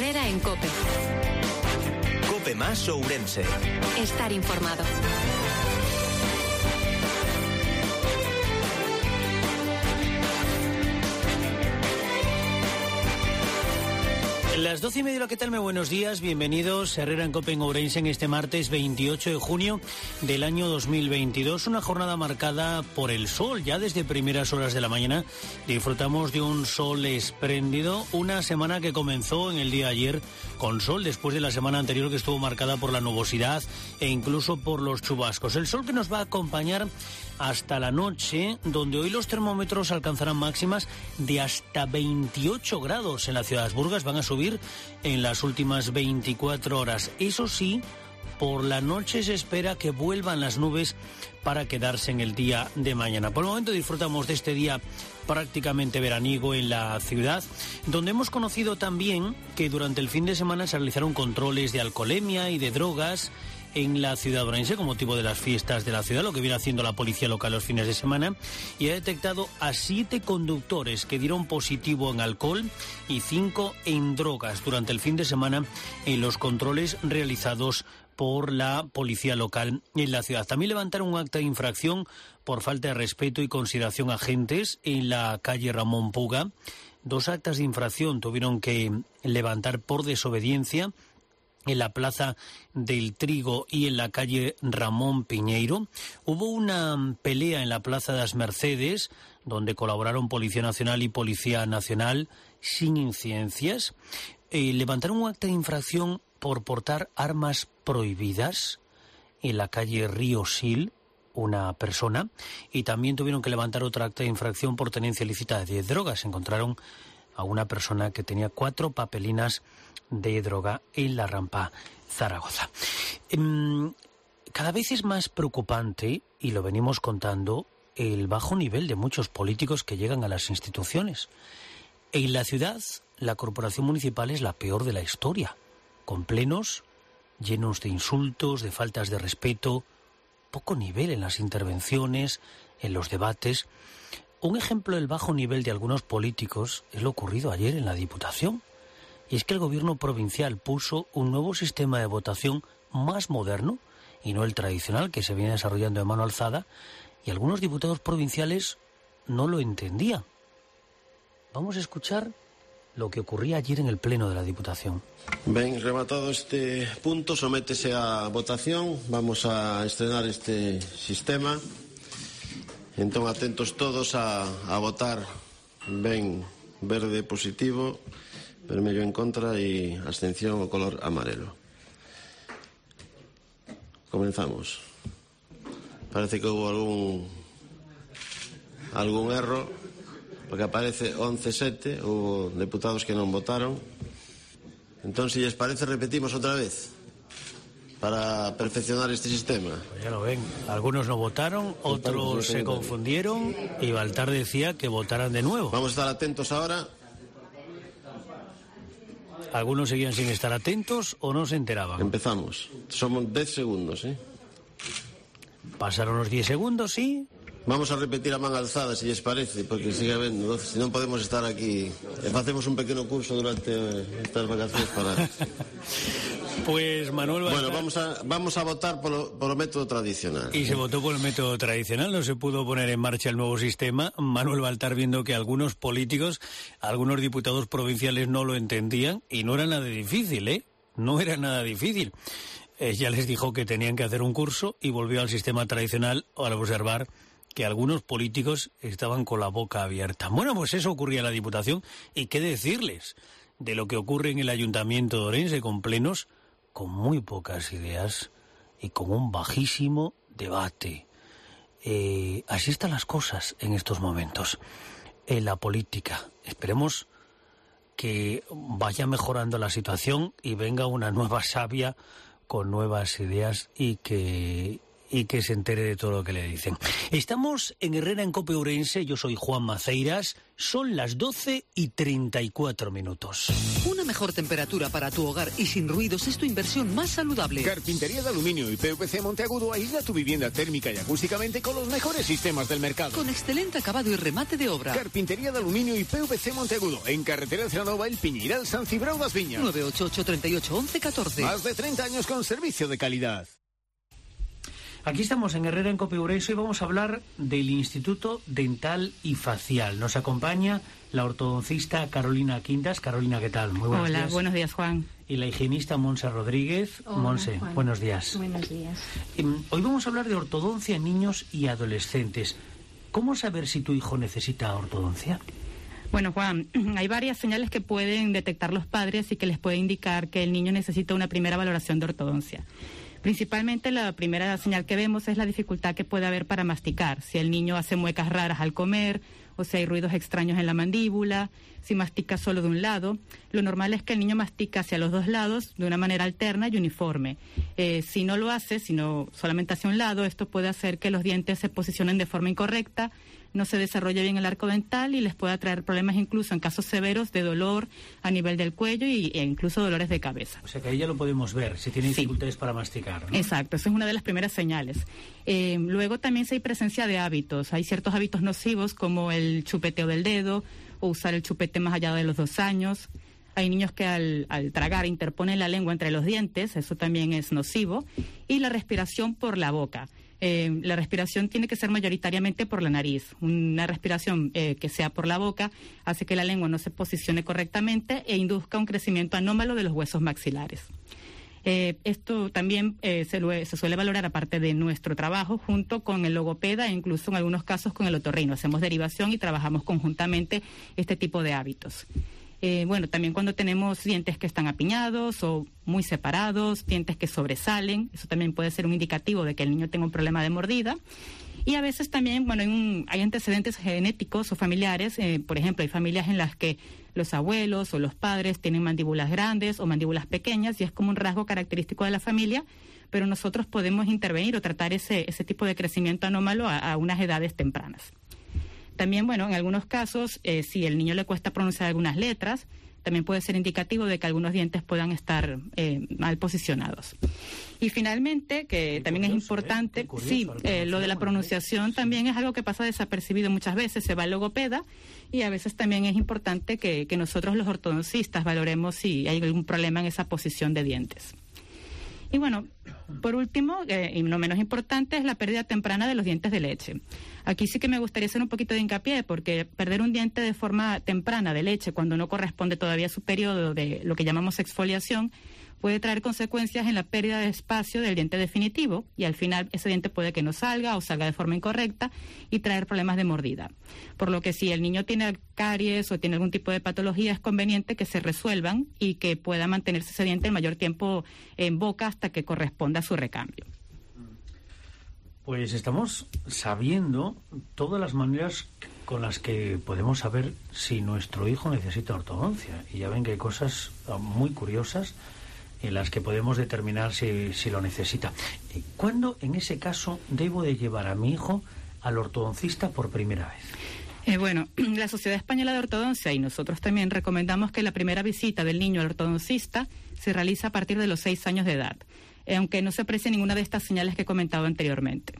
Herrera en COPE. COPE más Ourense. Estar informado. Las 12:30, ¿qué tal? Muy buenos días, bienvenidos a Herrera en COPE en Ourense en este martes 28 de junio del año 2022. Una jornada marcada por el sol, ya desde primeras horas de la mañana disfrutamos de un sol espléndido. Una semana que comenzó en el día de ayer con sol, después de la semana anterior que estuvo marcada por la nubosidad e incluso por los chubascos. El sol que nos va a acompañar hasta la noche, donde hoy los termómetros alcanzarán máximas de hasta 28 grados en la ciudad de Burgas. Van a subir en las últimas 24 horas. Eso sí, por la noche se espera que vuelvan las nubes para quedarse en el día de mañana. Por el momento disfrutamos de este día prácticamente veraniego en la ciudad, donde hemos conocido también que durante el fin de semana se realizaron controles de alcoholemia y de drogas en la ciudad de Ourense con motivo de las fiestas de la ciudad, lo que viene haciendo la policía local los fines de semana, y ha detectado a 7 conductores que dieron positivo en alcohol y 5 en drogas durante el fin de semana en los controles realizados por la policía local en la ciudad. También levantaron un acta de infracción por falta de respeto y consideración a agentes en la calle Ramón Puga. 2 actas de infracción tuvieron que levantar por desobediencia en la Plaza del Trigo y en la calle Ramón Piñeiro. Hubo una pelea en la Plaza de las Mercedes, donde colaboraron Policía Nacional y Policía Nacional sin incidencias. Levantaron un acta de infracción por portar armas prohibidas en la calle Río Sil, una persona, y también tuvieron que levantar otra acta de infracción por tenencia ilícita de drogas. Encontraron a una persona que tenía 4 papelinas de droga en la Rampa Zaragoza. Cada vez es más preocupante, y lo venimos contando, el bajo nivel de muchos políticos que llegan a las instituciones. En la ciudad, la corporación municipal es la peor de la historia, con plenos llenos de insultos, de faltas de respeto, poco nivel en las intervenciones, en los debates. Un ejemplo del bajo nivel de algunos políticos es lo ocurrido ayer en la Diputación. Y es que el gobierno provincial puso un nuevo sistema de votación más moderno y no el tradicional que se viene desarrollando de mano alzada, y algunos diputados provinciales no lo entendían. Vamos a escuchar lo que ocurría ayer en el pleno de la Diputación. Ben, rematado este punto, sométese a votación. Vamos a estrenar este sistema. Entón, atentos todos a votar. Ben, verde positivo, vermello en contra e abstención o color amarelo. Comenzamos. Parece que hubo algún erro, porque aparece 11-7, hubo deputados que non votaron. Entón, si les parece, repetimos outra vez para perfeccionar este sistema. Pues ya lo ven, algunos no votaron, otros se confundieron y Baltar decía que votaran de nuevo. Vamos a estar atentos ahora. Algunos seguían sin estar atentos o no se enteraban. Empezamos. Somos 10 segundos, ¿eh? Pasaron los 10 segundos, ¿sí? Vamos a repetir a man alzada, si les parece, porque sigue habendo, si non podemos estar aquí. Facemos un pequeno curso durante estas vacacións para... Pues Manuel Baltar... Bueno, vamos a votar polo método tradicional. Y se votó por el método tradicional, no se pudo poner en marcha el nuevo sistema. Manuel Baltar, viendo que algunos políticos, algunos diputados provinciales no lo entendían, y no era nada difícil, ¿eh? No era nada difícil. Ya les dijo que tenían que hacer un curso y volvió al sistema tradicional al observar que algunos políticos estaban con la boca abierta. Bueno, pues eso ocurría en la Diputación, y qué decirles de lo que ocurre en el Ayuntamiento de Ourense, con plenos con muy pocas ideas y con un bajísimo debate. Así están las cosas en estos momentos en la política. Esperemos que vaya mejorando la situación y venga una nueva savia con nuevas ideas y que y que se entere de todo lo que le dicen. Estamos en Herrera en Cope Ourense, yo soy Juan Maceiras, son las 12:34. Una mejor temperatura para tu hogar y sin ruidos es tu inversión más saludable. Carpintería de aluminio y PVC Monteagudo aísla tu vivienda térmica y acústicamente con los mejores sistemas del mercado. Con excelente acabado y remate de obra. Carpintería de aluminio y PVC Monteagudo, en carretera de Celanova, El Piñiral, San Cibrao das Viñas. 988 38 11 14. Más de 30 años con servicio de calidad. Aquí estamos en Herrera en Cope Ourense y vamos a hablar del Instituto Dental y Facial. Nos acompaña la ortodoncista Carolina Quintas. Carolina, ¿qué tal? Muy buenos días. Hola, buenos días, Juan. Y la higienista Monse Rodríguez. Hola, Monse, Juan. buenos días. Buenos días. Hoy vamos a hablar de ortodoncia en niños y adolescentes. ¿Cómo saber si tu hijo necesita ortodoncia? Bueno, Juan, hay varias señales que pueden detectar los padres y que les puede indicar que el niño necesita una primera valoración de ortodoncia. Principalmente la primera señal que vemos es la dificultad que puede haber para masticar. Si el niño hace muecas raras al comer, o si hay ruidos extraños en la mandíbula, si mastica solo de un lado. Lo normal es que el niño mastica hacia los dos lados de una manera alterna y uniforme. Si no lo hace, sino solamente hacia un lado, esto puede hacer que los dientes se posicionen de forma incorrecta, no se desarrolle bien el arco dental y les pueda traer problemas incluso en casos severos de dolor a nivel del cuello e incluso dolores de cabeza. O sea que ahí ya lo podemos ver, si tiene dificultades para masticar, ¿no? Exacto, esa es una de las primeras señales. Luego también si hay presencia de hábitos, hay ciertos hábitos nocivos como el chupeteo del dedo o usar el chupete más allá de los 2 años. Hay niños que al tragar interponen la lengua entre los dientes, eso también es nocivo. Y la respiración por la boca. La respiración tiene que ser mayoritariamente por la nariz. Una respiración que sea por la boca hace que la lengua no se posicione correctamente e induzca un crecimiento anómalo de los huesos maxilares. Esto también se suele valorar aparte de nuestro trabajo junto con el logopeda e incluso en algunos casos con el otorrino. Hacemos derivación y trabajamos conjuntamente este tipo de hábitos. También cuando tenemos dientes que están apiñados o muy separados, dientes que sobresalen, eso también puede ser un indicativo de que el niño tenga un problema de mordida. Y a veces también, hay antecedentes genéticos o familiares, por ejemplo, hay familias en las que los abuelos o los padres tienen mandíbulas grandes o mandíbulas pequeñas y es como un rasgo característico de la familia, pero nosotros podemos intervenir o tratar ese tipo de crecimiento anómalo a unas edades tempranas. También, en algunos casos, si el niño le cuesta pronunciar algunas letras, también puede ser indicativo de que algunos dientes puedan estar mal posicionados. Y finalmente, que también es importante, lo de la pronunciación también es algo que pasa desapercibido muchas veces, se va al logopeda y a veces también es importante que nosotros los ortodoncistas valoremos si hay algún problema en esa posición de dientes. Y por último, y no menos importante, es la pérdida temprana de los dientes de leche. Aquí sí que me gustaría hacer un poquito de hincapié, porque perder un diente de forma temprana de leche, cuando no corresponde todavía a su periodo de lo que llamamos exfoliación, puede traer consecuencias en la pérdida de espacio del diente definitivo, y al final ese diente puede que no salga o salga de forma incorrecta y traer problemas de mordida. Por lo que si el niño tiene caries o tiene algún tipo de patología, es conveniente que se resuelvan y que pueda mantenerse ese diente el mayor tiempo en boca hasta que corresponda a su recambio. Pues estamos sabiendo todas las maneras con las que podemos saber si nuestro hijo necesita ortodoncia. Y ya ven que hay cosas muy curiosas en las que podemos determinar si lo necesita. ¿Cuándo, en ese caso, debo de llevar a mi hijo al ortodoncista por primera vez? La Sociedad Española de Ortodoncia y nosotros también recomendamos que la primera visita del niño al ortodoncista se realiza a partir de los 6 años de edad, aunque no se aprecie ninguna de estas señales que he comentado anteriormente.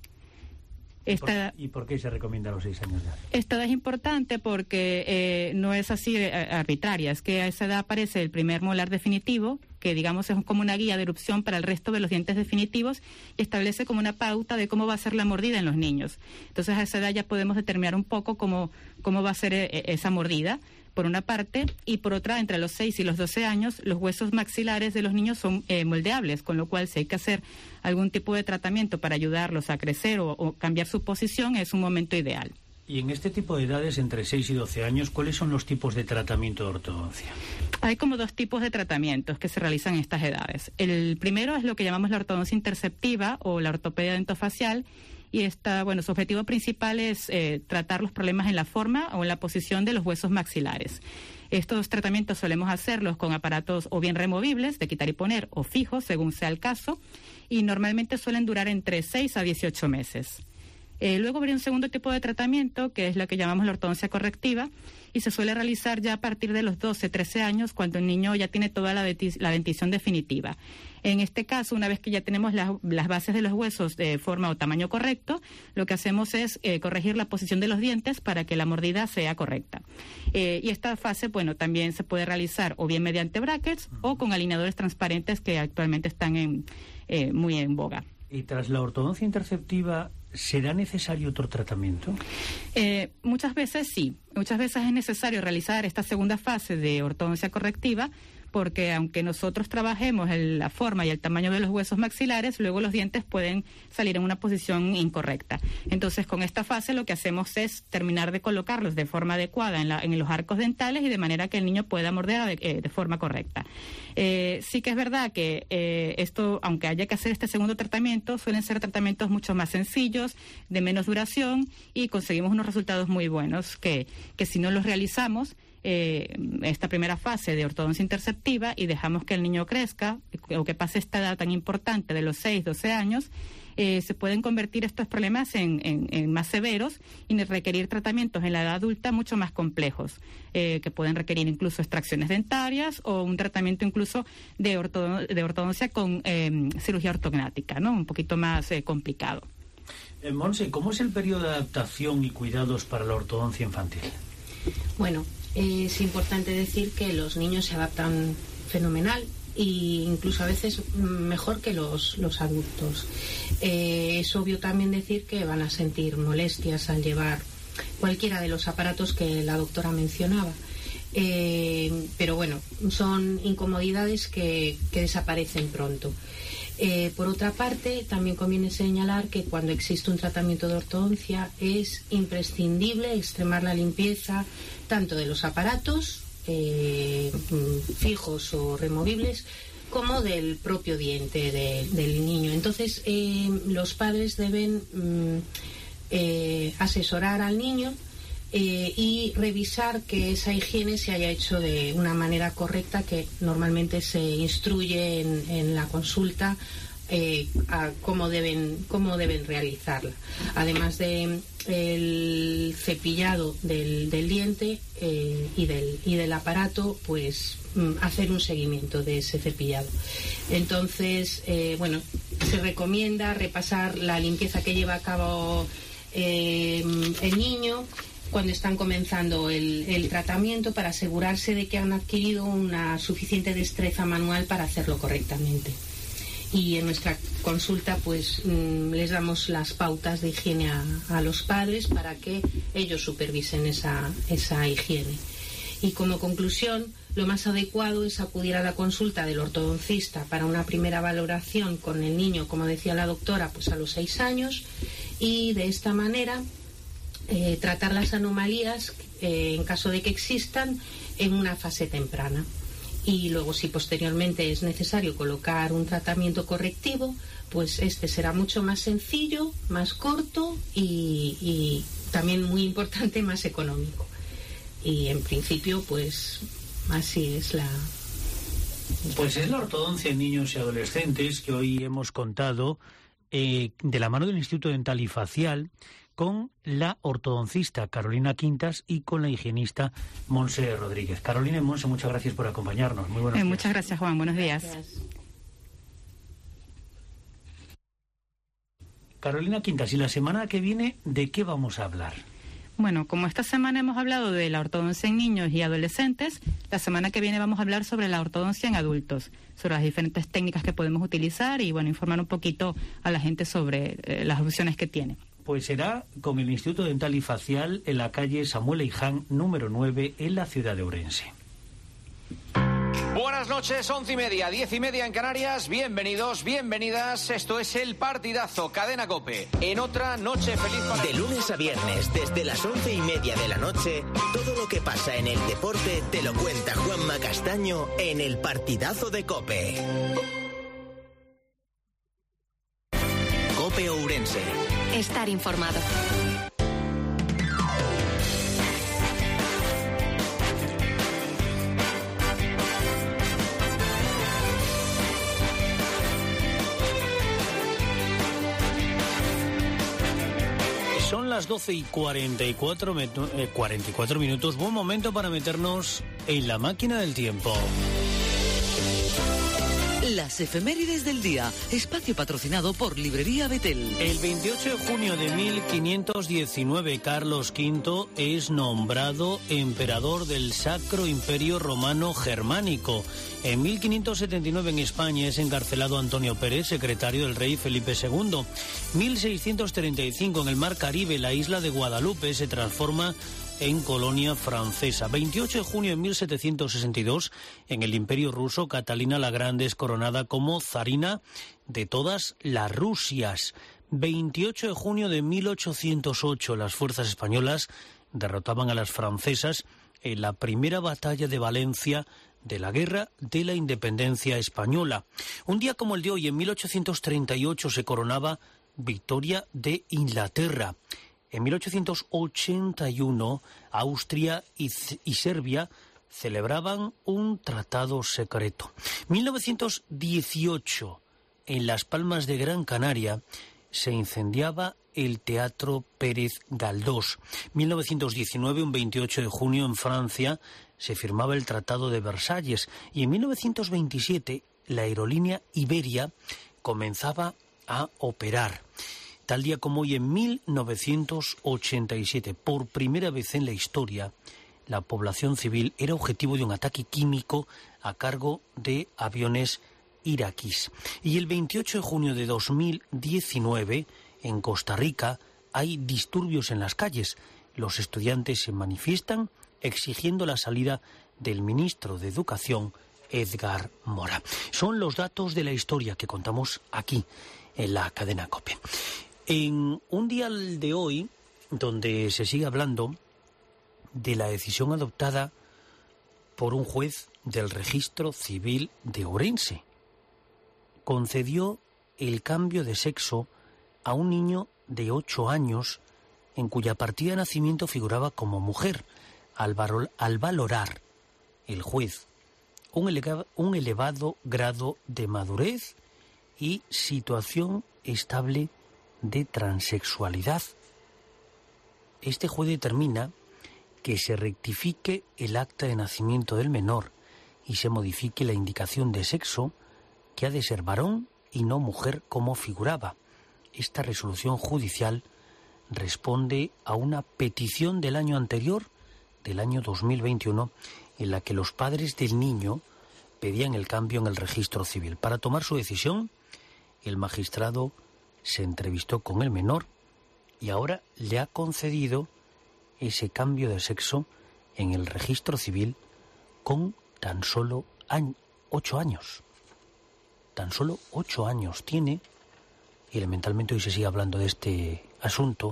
¿Y por qué se recomienda a los 6 años de edad? Esta edad es importante porque no es así arbitraria, es que a esa edad aparece el primer molar definitivo, que digamos es como una guía de erupción para el resto de los dientes definitivos y establece como una pauta de cómo va a ser la mordida en los niños. Entonces a esa edad ya podemos determinar un poco cómo va a ser esa mordida, por una parte, y por otra, entre los 6 y los 12 años, los huesos maxilares de los niños son moldeables, con lo cual si hay que hacer algún tipo de tratamiento para ayudarlos a crecer o cambiar su posición, es un momento ideal. Y en este tipo de edades, entre 6 y 12 años, ¿cuáles son los tipos de tratamiento de ortodoncia? Hay como 2 tipos de tratamientos que se realizan en estas edades. El primero es lo que llamamos la ortodoncia interceptiva o la ortopedia dentofacial, y su objetivo principal es tratar los problemas en la forma o en la posición de los huesos maxilares. Estos tratamientos solemos hacerlos con aparatos o bien removibles, de quitar y poner, o fijos, según sea el caso, y normalmente suelen durar entre 6 a 18 meses. Luego habría un segundo tipo de tratamiento, que es lo que llamamos la ortodoncia correctiva, y se suele realizar ya a partir de los 12, 13 años, cuando el niño ya tiene toda la dentición definitiva. En este caso, una vez que ya tenemos las bases de los huesos de forma o tamaño correcto, lo que hacemos es corregir la posición de los dientes para que la mordida sea correcta. Y esta fase, bueno, también se puede realizar o bien mediante brackets o con alineadores transparentes que actualmente están muy en boga. ¿Y tras la ortodoncia interceptiva será necesario otro tratamiento? Muchas veces sí. Muchas veces es necesario realizar esta segunda fase de ortodoncia correctiva, porque aunque nosotros trabajemos la forma y el tamaño de los huesos maxilares, luego los dientes pueden salir en una posición incorrecta. Entonces, con esta fase lo que hacemos es terminar de colocarlos de forma adecuada en los arcos dentales y de manera que el niño pueda morder de forma correcta. Sí que es verdad que esto, aunque haya que hacer este segundo tratamiento, suelen ser tratamientos mucho más sencillos, de menos duración, y conseguimos unos resultados muy buenos que si no los realizamos esta primera fase de ortodoncia interceptiva y dejamos que el niño crezca o que pase esta edad tan importante de los 6, 12 años, se pueden convertir estos problemas en más severos y requerir tratamientos en la edad adulta mucho más complejos, que pueden requerir incluso extracciones dentarias o un tratamiento incluso de ortodoncia con cirugía ortognática, ¿no? Un poquito más complicado. Monse, ¿cómo es el periodo de adaptación y cuidados para la ortodoncia infantil? Bueno, es importante decir que los niños se adaptan fenomenal e incluso a veces mejor que los adultos. Es obvio también decir que van a sentir molestias al llevar cualquiera de los aparatos que la doctora mencionaba. Pero bueno, son incomodidades que desaparecen pronto. Por otra parte, también conviene señalar que cuando existe un tratamiento de ortodoncia es imprescindible extremar la limpieza tanto de los aparatos fijos o removibles como del propio diente del niño. Entonces, los padres deben asesorar al niño y revisar que esa higiene se haya hecho de una manera correcta, que normalmente se instruye en la consulta a cómo deben realizarla. Además de el cepillado del diente y del aparato, pues hacer un seguimiento de ese cepillado. Entonces, bueno, se recomienda repasar la limpieza que lleva a cabo el niño cuando están comenzando el tratamiento, para asegurarse de que han adquirido una suficiente destreza manual para hacerlo correctamente. Y en nuestra consulta pues les damos las pautas de higiene a los padres para que ellos supervisen esa higiene. Y como conclusión, lo más adecuado es acudir a la consulta del ortodoncista para una primera valoración con el niño, como decía la doctora, pues a los 6 años, y de esta manera tratar las anomalías, en caso de que existan, en una fase temprana. Y luego, si posteriormente es necesario colocar un tratamiento correctivo, pues este será mucho más sencillo, más corto y también, muy importante, más económico. Y en principio, pues así es la... Pues es la ortodoncia en niños y adolescentes que hoy hemos contado de la mano del Instituto Dental y Facial, con la ortodoncista Carolina Quintas y con la higienista Monse Rodríguez. Carolina y Monse, muchas gracias por acompañarnos. Muy buenos días. Muchas gracias, Juan. Buenos días. Gracias. Carolina Quintas, ¿y la semana que viene de qué vamos a hablar? Bueno, como esta semana hemos hablado de la ortodoncia en niños y adolescentes, la semana que viene vamos a hablar sobre la ortodoncia en adultos, sobre las diferentes técnicas que podemos utilizar y, bueno, informar un poquito a la gente sobre las opciones que tiene. Pues será con el Instituto Dental y Facial en la calle Samuel Eiján, número 9, en la ciudad de Ourense. Buenas noches, 11:30, 10:30 en Canarias. Bienvenidos, bienvenidas. Esto es El Partidazo, Cadena COPE. En otra noche feliz para... De lunes a viernes, desde las 11:30 de la noche, todo lo que pasa en el deporte te lo cuenta Juanma Castaño en El Partidazo de COPE. COPE Ourense. Estar informado. Son las 12:44 minutos. Buen momento para meternos en la máquina del tiempo. Las efemérides del día, espacio patrocinado por Librería Betel. El 28 de junio de 1519, Carlos V es nombrado emperador del Sacro Imperio Romano Germánico. En 1579 en España es encarcelado Antonio Pérez, secretario del rey Felipe II. 1635 en el Mar Caribe, la isla de Guadalupe se transforma en colonia francesa. 28 de junio de 1762, en el Imperio Ruso, Catalina la Grande es coronada como zarina de todas las Rusias. 28 de junio de 1808, las fuerzas españolas derrotaban a las francesas en la primera batalla de Valencia de la Guerra de la Independencia Española. Un día como el de hoy, en 1838, se coronaba Victoria de Inglaterra. En 1881, Austria y Serbia celebraban un tratado secreto. 1918, en Las Palmas de Gran Canaria, se incendiaba el Teatro Pérez Galdós. 1919, un 28 de junio, en Francia, se firmaba el Tratado de Versalles. Y en 1927, la aerolínea Iberia comenzaba a operar. Tal día como hoy, en 1987, por primera vez en la historia, la población civil era objetivo de un ataque químico a cargo de aviones iraquíes. Y el 28 de junio de 2019, en Costa Rica, hay disturbios en las calles. Los estudiantes se manifiestan exigiendo la salida del ministro de Educación, Edgar Mora. Son los datos de la historia que contamos aquí, en la cadena COPE. En un día de hoy, donde se sigue hablando de la decisión adoptada por un juez del Registro Civil de Ourense, concedió el cambio de sexo a un niño de 8 años en cuya partida de nacimiento figuraba como mujer, al valorar el juez un elevado grado de madurez y situación estable de transexualidad. Este juez determina que se rectifique el acta de nacimiento del menor y se modifique la indicación de sexo, que ha de ser varón y no mujer como figuraba. Esta resolución judicial responde a una petición del año anterior, del año 2021, en la que los padres del niño pedían el cambio en el registro civil. Para tomar su decisión, el magistrado se entrevistó con el menor y ahora le ha concedido ese cambio de sexo en el registro civil con tan solo 8 años. Tan solo 8 años tiene, y elementalmente hoy se sigue hablando de este asunto.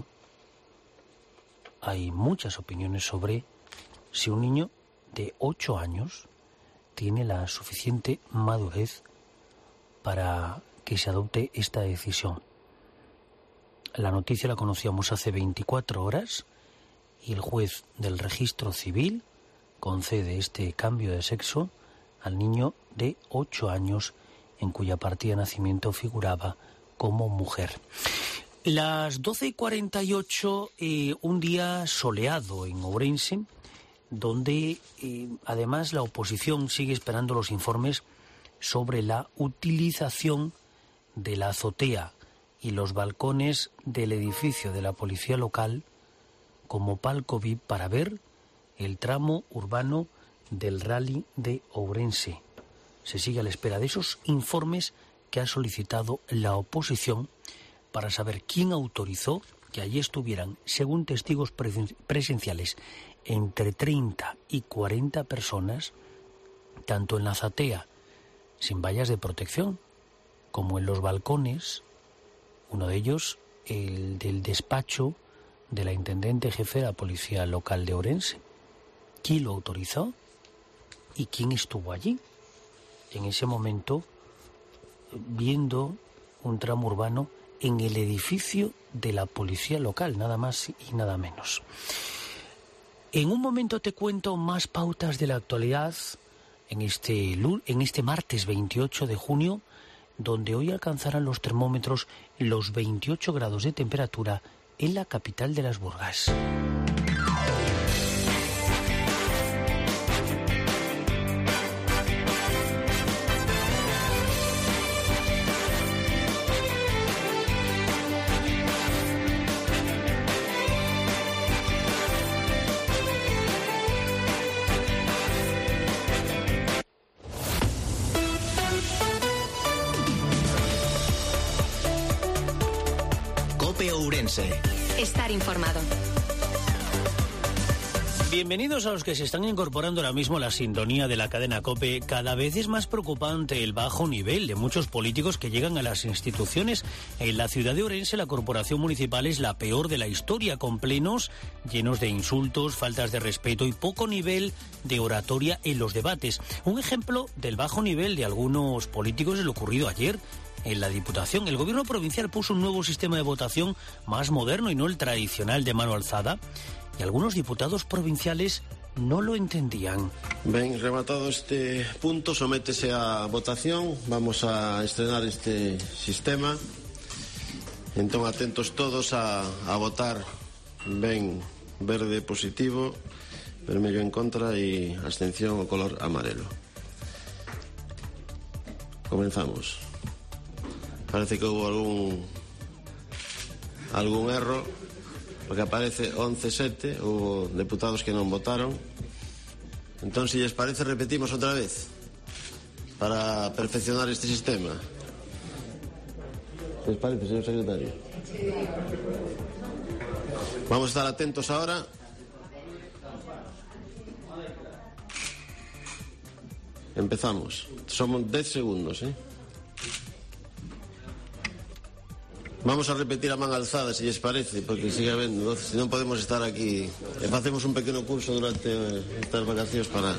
Hay muchas opiniones sobre si un niño de 8 años tiene la suficiente madurez para que se adopte esta decisión. La noticia la conocíamos hace 24 horas y el juez del registro civil concede este cambio de sexo al niño de 8 años en cuya partida de nacimiento figuraba como mujer. Las 12:48, un día soleado en Ourense, donde además la oposición sigue esperando los informes sobre la utilización de la azotea y los balcones del edificio de la policía local como palco VIP para ver el tramo urbano del Rally de Ourense. Se sigue a la espera de esos informes que ha solicitado la oposición para saber quién autorizó que allí estuvieran, según testigos presenciales, entre 30 y 40 personas, tanto en la azotea sin vallas de protección, como en los balcones, uno de ellos el del despacho de la intendente jefe de la policía local de Ourense. ¿Quién lo autorizó y quién estuvo allí en ese momento viendo un tramo urbano en el edificio de la policía local, nada más y nada menos? En un momento te cuento más pautas de la actualidad en este martes 28 de junio, donde hoy alcanzarán los termómetros los 28 grados de temperatura en la capital de las Burgas. Ourense. Estar informado. Bienvenidos a los que se están incorporando ahora mismo a la sintonía de la cadena COPE. Cada vez es más preocupante el bajo nivel de muchos políticos que llegan a las instituciones. En la ciudad de Ourense, la corporación municipal es la peor de la historia, con plenos llenos de insultos, faltas de respeto y poco nivel de oratoria en los debates. Un ejemplo del bajo nivel de algunos políticos es lo ocurrido ayer en la Diputación. El gobierno provincial puso un nuevo sistema de votación más moderno y no el tradicional de mano alzada, y algunos diputados provinciales no lo entendían. Ben, rematado este punto, sométese a votación. Vamos a estrenar este sistema. Entón, atentos todos a votar. Ben, verde positivo, vermello en contra e abstención o color amarelo. Comenzamos. Parece que hubo algún erro, porque aparece 11-7, hubo deputados que non votaron. Entón, si les parece, repetimos outra vez para perfeccionar este sistema. ¿Les parece, señor secretario? Vamos a estar atentos ahora. Empezamos. Somos 10 segundos, ¿eh? Vamos a repetir a man alzada, si les parece, porque sigue habendo, se non podemos estar aquí. Facemos un pequeno curso durante estas vacacións para...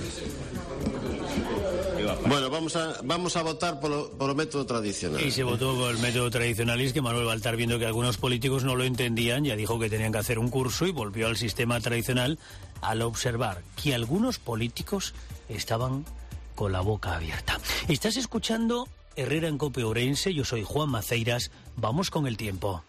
Bueno, vamos a votar polo método tradicional. Y se votó por el método tradicional, y es que Manuel Baltar, viendo que algunos políticos no lo entendían, ya dijo que tenían que hacer un curso y volvió al sistema tradicional al observar que algunos políticos estaban con la boca abierta. Estás escuchando Herrera en Cope Ourense, yo soy Juan Maceiras, vamos con el tiempo.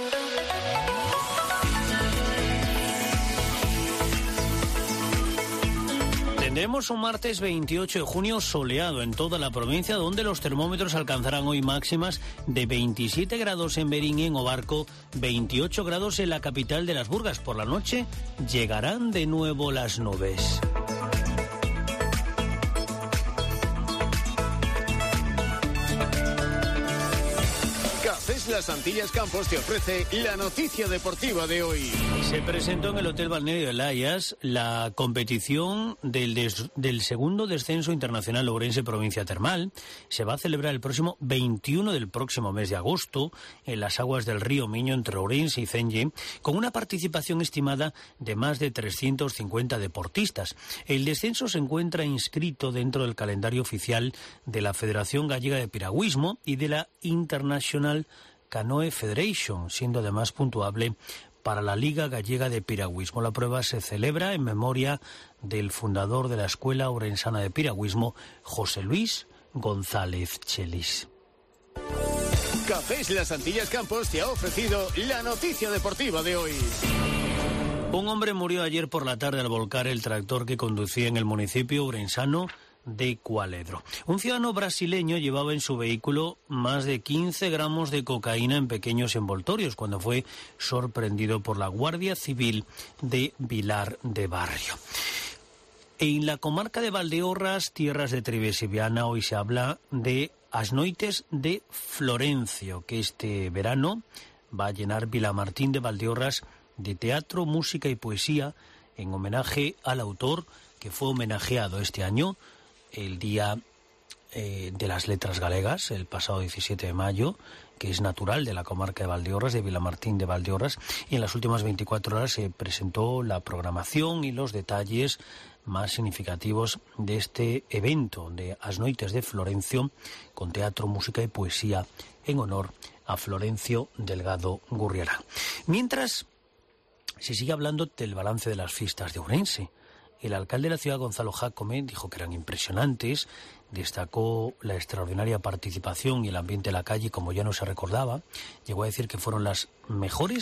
Tendremos un martes 28 de junio soleado en toda la provincia, donde los termómetros alcanzarán hoy máximas de 27 grados en Berín y en Obarco, 28 grados en la capital de las Burgas. Por la noche llegarán de nuevo las nubes. Las Antillas Campos te ofrece la noticia deportiva de hoy. Se presentó en el Hotel Balneario de Layas la competición del segundo descenso internacional Ourense Provincia Termal. Se va a celebrar el próximo 21 del próximo mes de agosto en las aguas del río Miño entre Ourense y Cenlle, con una participación estimada de más de 350 deportistas. El descenso se encuentra inscrito dentro del calendario oficial de la Federación Gallega de Piragüismo y de la International Canoe Federation, siendo además puntuable para la Liga Gallega de Piragüismo. La prueba se celebra en memoria del fundador de la Escuela Ourensana de Piragüismo, José Luis González Chelis. Cafés Las Antillas Campos te ha ofrecido la noticia deportiva de hoy. Un hombre murió ayer por la tarde al volcar el tractor que conducía en el municipio ourensano de Cualedro. Un ciudadano brasileño llevaba en su vehículo más de 15 gramos de cocaína en pequeños envoltorios cuando fue sorprendido por la Guardia Civil de Vilar de Barrio. En la comarca de Valdeorras, tierras de Trives y Viana, hoy se habla de As Noites de Florencio, que este verano va a llenar Vilamartín de Valdeorras de teatro, música y poesía en homenaje al autor que fue homenajeado este año, el Día de las Letras Galegas, el pasado 17 de mayo, que es natural de la comarca de Valdeorras, de Vilamartín de Valdeorras, y en las últimas 24 horas se presentó la programación y los detalles más significativos de este evento de As Noites de Florencio, con teatro, música y poesía en honor a Florencio Delgado Gurriarán. Mientras se sigue hablando del balance de las fiestas de Ourense, el alcalde de la ciudad, Gonzalo Jácome, dijo que eran impresionantes, destacó la extraordinaria participación y el ambiente de la calle, como ya no se recordaba, llegó a decir que fueron las mejores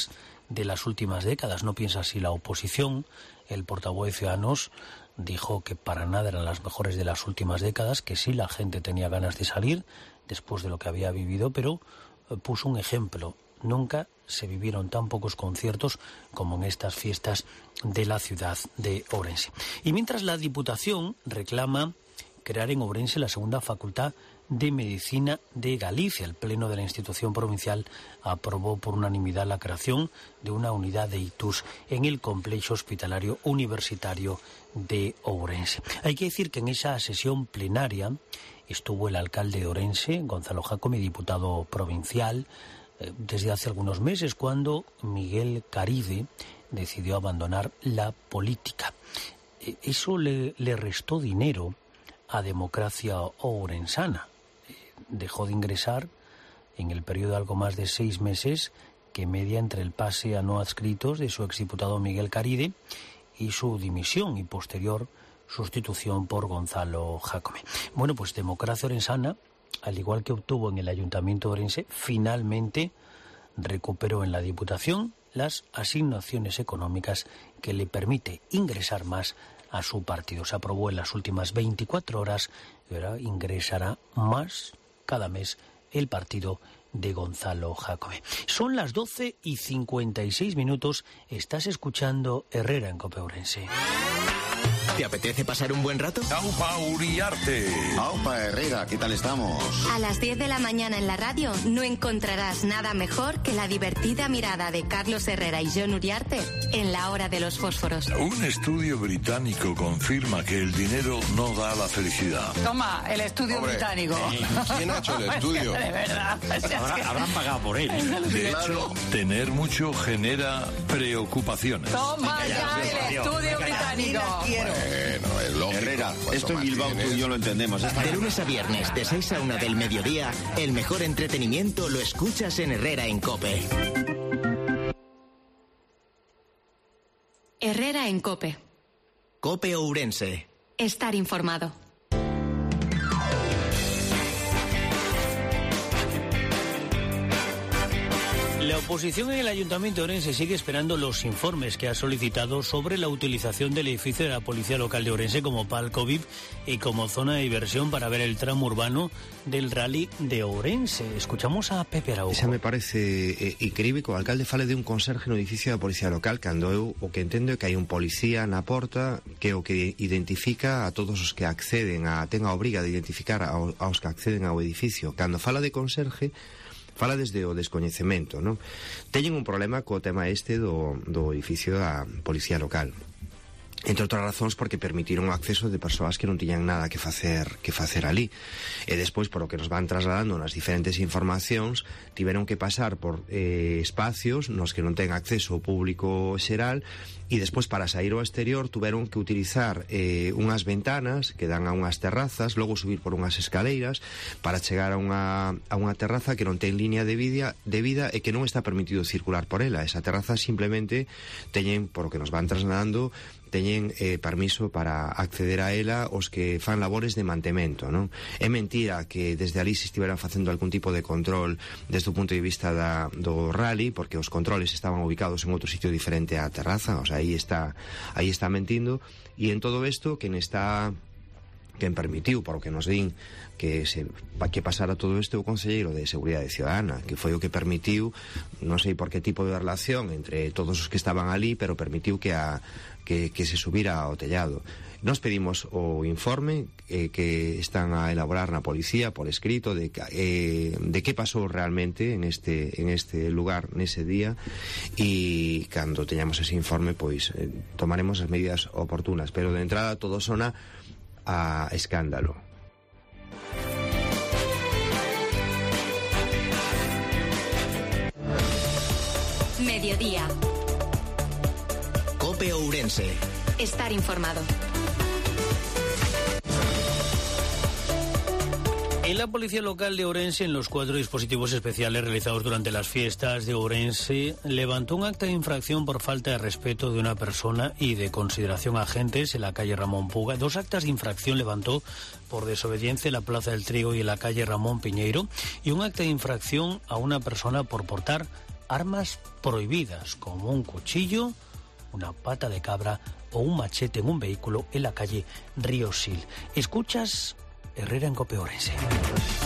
de las últimas décadas. No piensa así la oposición. El portavoz de Ciudadanos dijo que para nada eran las mejores de las últimas décadas, que sí la gente tenía ganas de salir después de lo que había vivido, pero puso un ejemplo. Nunca se vivieron tan pocos conciertos como en estas fiestas de la ciudad de Ourense. Y mientras la Diputación reclama crear en Ourense la segunda facultad de Medicina de Galicia, el Pleno de la institución provincial aprobó por unanimidad la creación de una unidad de ictus en el complejo hospitalario universitario de Ourense. Hay que decir que en esa sesión plenaria estuvo el alcalde de Ourense, Gonzalo Jácome, diputado provincial, desde hace algunos meses, cuando Miguel Caride decidió abandonar la política. Eso le restó dinero a Democracia Ourensana. Dejó de ingresar en el periodo de algo más de 6 meses que media entre el pase a no adscritos de su exdiputado Miguel Caride y su dimisión y posterior sustitución por Gonzalo Jácome. Bueno, pues Democracia Ourensana, al igual que obtuvo en el Ayuntamiento de Ourense, finalmente recuperó en la Diputación las asignaciones económicas que le permite ingresar más a su partido. Se aprobó en las últimas 24 horas y ahora ingresará más cada mes el partido de Gonzalo Jácome. Son las 12:56. Estás escuchando Herrera en COPE Ourense. ¿Te apetece pasar un buen rato? Aupa Uriarte. Aupa Herrera, ¿qué tal estamos? A las 10 de la mañana en la radio no encontrarás nada mejor que la divertida mirada de Carlos Herrera y John Uriarte en la hora de los fósforos. Un estudio británico confirma que el dinero no da la felicidad. Toma, el estudio británico. ¿Quién ha hecho el estudio? De verdad. Habrán pagado por él. De hecho, tener mucho genera preocupaciones. Toma ya el estudio británico. Bueno, es lógico. Herrera, esto en Bilbao tú y yo lo entendemos. De lunes a viernes, de 6 a 1 del mediodía, el mejor entretenimiento lo escuchas en Herrera en COPE. Herrera en COPE. COPE Ourense. Estar informado. La oposición en el Ayuntamiento de Ourense sigue esperando los informes que ha solicitado sobre la utilización del edificio de la Policía Local de Ourense como palco VIP y como zona de diversión para ver el tramo urbano del Rally de Ourense. Escuchamos a Pepe Araujo. Xa me parece increíble que o alcalde fale de un conserje no edificio da Policía Local, cando eu o que entendo é que hai un policía na porta que é o que identifica a todos os que acceden, ten a obriga de identificar aos que acceden ao edificio. Cando fala de conserje, fala desde o descoñecemento, non? Teñen un problema co tema do edificio da Policía Local. Entre outras razóns porque permitiron o acceso de persoas que non tiñan nada que facer ali. E despois, por o que nos van trasladando nas diferentes informacións, tiveron que pasar por espacios nos que non ten acceso o público xeral, e despois para sair ao exterior tuveron que utilizar unhas ventanas que dan a unhas terrazas, logo subir por unhas escaleiras para chegar a unha terraza que non ten línea de vida e que non está permitido circular por ela. Esa terraza simplemente teñen, por o que nos van trasladando, teñen permiso para acceder a ela os que fan labores de mantemento, non? É mentira que desde ali se estiveran facendo algún tipo de control desde o punto de vista do rally, porque os controles estaban ubicados en outro sitio diferente á terraza, o sea, aí está mentindo. E en todo isto, quen permitiu, por o que nos din, que pasara todo isto o Conselleiro de Seguridade Ciudadana, que foi o que permitiu, non sei por que tipo de relación entre todos os que estaban ali, pero permitiu que se subira ao tellado. Nos pedimos o informe que están a elaborar na policía por escrito de que pasou realmente en este lugar nese día, e cando teñamos ese informe pois tomaremos as medidas oportunas, pero de entrada todo sona a escándalo. Mediodía. COPE Ourense. Estar informado. En la Policía Local de Ourense, en los 4 dispositivos especiales realizados durante las fiestas de Ourense, levantó un acta de infracción por falta de respeto de una persona y de consideración a agentes en la calle Ramón Puga. 2 actas de infracción levantó por desobediencia en la Plaza del Trigo y en la calle Ramón Piñeiro, y un acta de infracción a una persona por portar armas prohibidas, como un cuchillo, una pata de cabra o un machete en un vehículo en la calle Río Sil. Escuchas Herrera en COPE Ourense.